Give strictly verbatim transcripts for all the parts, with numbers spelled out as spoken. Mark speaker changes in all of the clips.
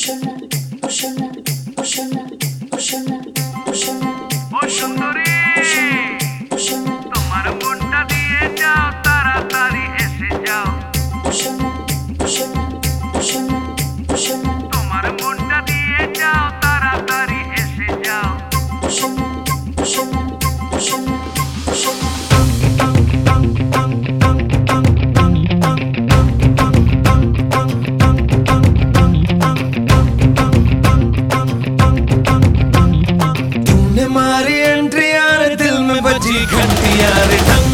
Speaker 1: ও সুন্দরী, তোমার মনটা দিয়ে যাও, তাড়াতাড়ি এসে যাও। তোমার মনটা দিয়ে যাও, তাড়াতাড়ি এসে যাও।
Speaker 2: मारी एंट्री यार, दिल में बजी घंटी यार, टंग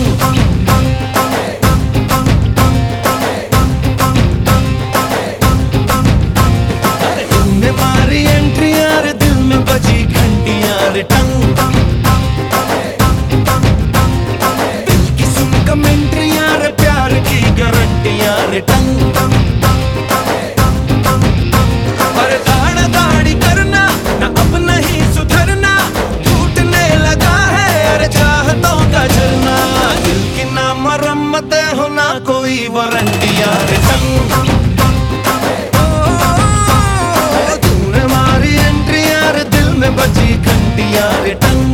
Speaker 2: तुमने मारी एंट्री यार, दिल में बजी घंटी यार, टंग दिल की सुन कमेंट्री यार, प्यार की गारंटी यार, टंग पर दाढ़ा दाढ़ी करना ना, अब नहीं सुधरना, मरम्मत हो ना कोई वारंटी यार, टंग तूने मारी एंट्री यार, दिल में बजी घंटी यार, टंग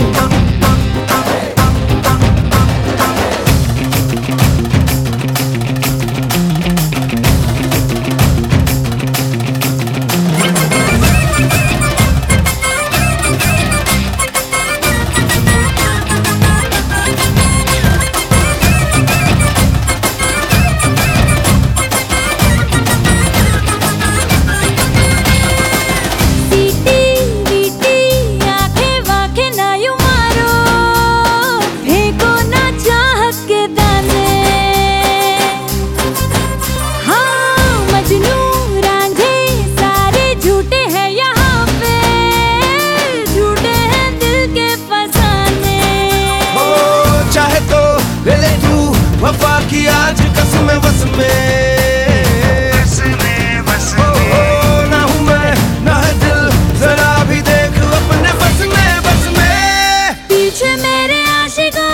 Speaker 2: वफा की आज कसम बस में, बस में, बस में। ओ, ना हूँ मैं ना है दिल, जरा भी देख अपने बस में, बस में।
Speaker 3: पीछे मेरे आशिकों,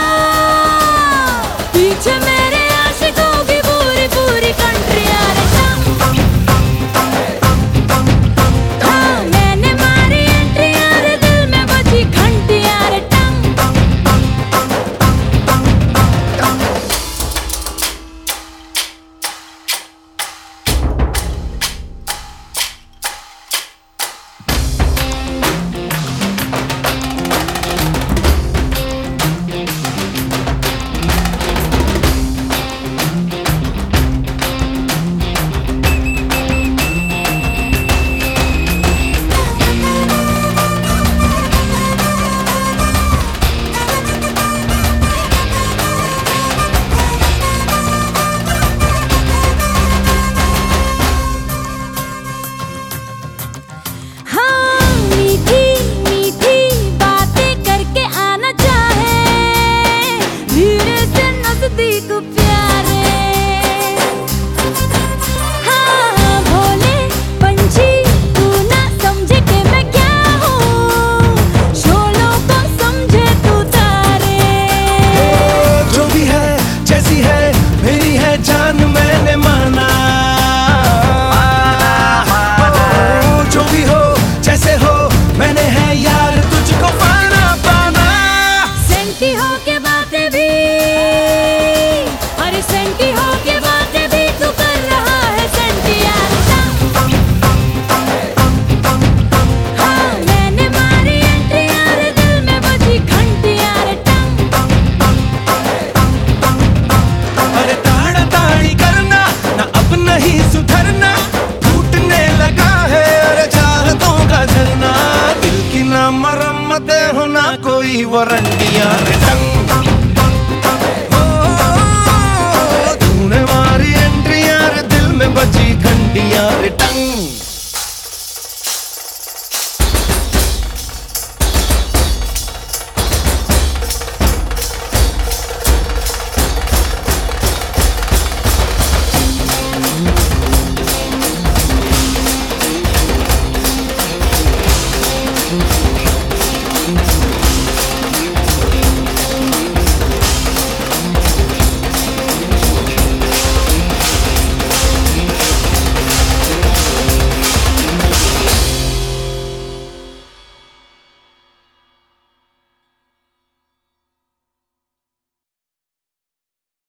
Speaker 3: पीछे मेरे आशिकों की पूरी पूरी कंट्री यार, हाँ मैंने मारी एंट्री यार, दिल में बजी घंटी यार,
Speaker 2: जान मैंने माना, जो भी हो जैसे हो, मैंने है यार तुझको पाना पाना।
Speaker 3: सेंटी हो के बातें भी, अरे सेंटी हो के बातें भी तू कर रहा है सेंटी यार, हाँ मैंने मारी एंट्री यार, दिल में बजी घंटी यार,
Speaker 2: अरे दाढ़ा दाढ़ी करना ना, अब नहीं सुधरना, टूटने लगा है अरे चाहतों का झरना, दिल की ना मरम्मत हो ना कोई वारंटी यार।